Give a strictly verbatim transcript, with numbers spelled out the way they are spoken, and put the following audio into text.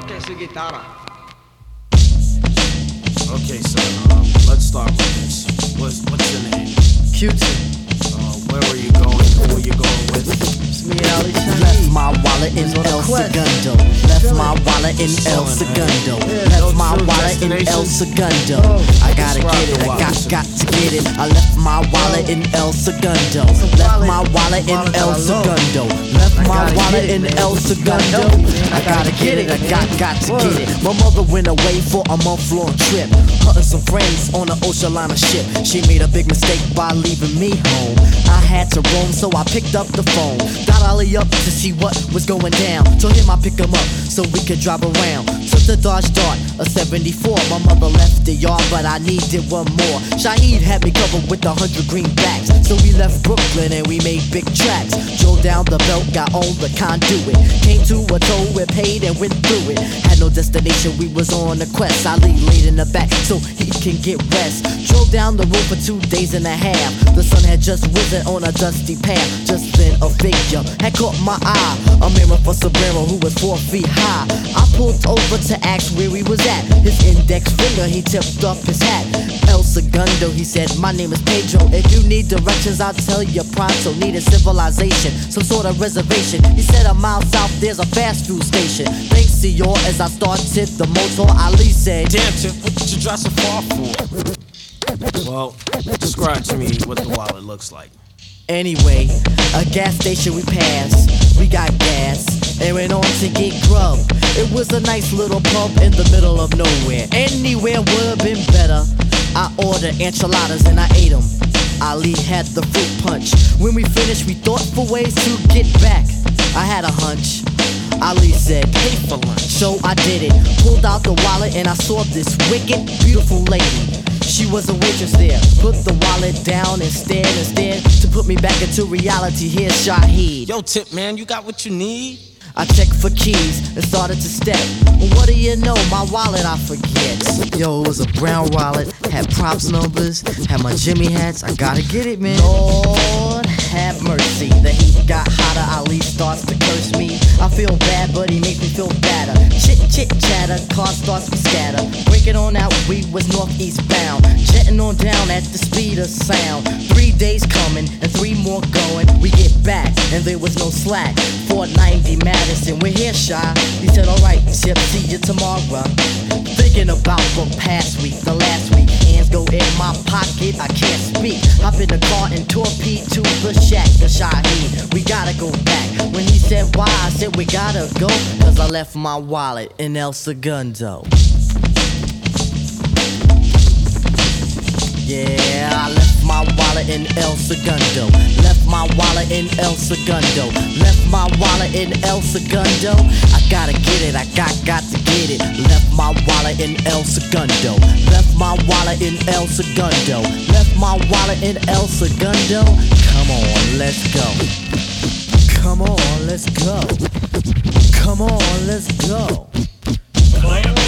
toque su guitarra. Okay, son, um, let's start with this. What's, what's your name? Q-Tip. Uh, where were you going? Who were you going with? It's me, Ali Shaheed. Left my wallet in El Segundo. Left my wallet in El Segundo. Left my wallet in El Segundo. I gotta get it, I got, got to get it. I left my wallet in El Segundo. Left my wallet in El Segundo. Left my wallet in El Segundo. I gotta get it, I got, got to get it. My mother went away for a month-long trip, hunting some friends on an ocean liner ship. She made a big mistake by leaving me home. I had to roam, so I picked up the phone. Got Ollie up to see what was going down. Told him I'd pick him up so we could drive around. Took the Dodge Dart, a seventy-four. My mother left the yard, but I needed one more. Shaheed had me covered with a hundred greenbacks. So we left Brooklyn and we made big tracks. Drove down the belt, got on the conduit. Came to a toll, we paid and went through it. Had no destination, we was on a quest. Ali laid in the back so he can get rest. Drove down the road for two days and a half. The sun had just risen on a dusty path. Just then a figure had caught my eye. A mirror for Sombrero who was four feet high. I pulled over to ask where he was at. His index finger, he tipped up his hat. El Segundo, he said, my name is Pedro. If you need directions, I'll tell you pronto. Need a civilization, some sort of reservation. He said a mile south, there's a fast food station. Thanks to you as I started the motor, Ali said, Damn, Tip, what did you drive so far for? Well, describe to me what the wallet looks like. Anyway, a gas station we passed, we got gas, and went on to get grub. It was a nice little pub in the middle of nowhere. Anywhere would've been better. I ordered enchiladas and I ate them. Ali had the fruit punch. When we finished, we thought for ways to get back. I had a hunch. Ali said, pay for lunch. So I did it. Pulled out the wallet and I saw this wicked, beautiful lady. She was a waitress there. Put the wallet down and stared and stared to put me back into reality. Here's Shaheed. Yo, Tip, man, you got what you need? I checked for keys and started to step. What do you know, my wallet I forget. Yo, it was a brown wallet, had props numbers, had my Jimmy hats. I gotta get it, man. Lord have mercy. The heat got hotter, Ali starts to curse me. I feel bad, but he makes me feel better. Chit chit chatter, car starts to scatter. Breaking on out, we was northeast bound. Jetting on down at the speed of sound. Three days coming and three more going. We get back and there was no slack. four ninety Madison, we're here, Shy. He said, alright, Chip, see you tomorrow. Thinking about the past week, the last week. Hands go in my pocket, I can't speak. Hop in the car and torpedo to the shack of Shaheed. We gotta go back. When he said why, I said we gotta go, cause I left my wallet in El Segundo. Yeah, I left my wallet in El Segundo. Left my wallet in El Segundo. Left my wallet in El Segundo. I gotta get it, I got, got to get it. Left my wallet in El Segundo. Left my wallet in El Segundo. Left my wallet in El Segundo. Come on, let's go. Come on, let's go. Come on, let's go.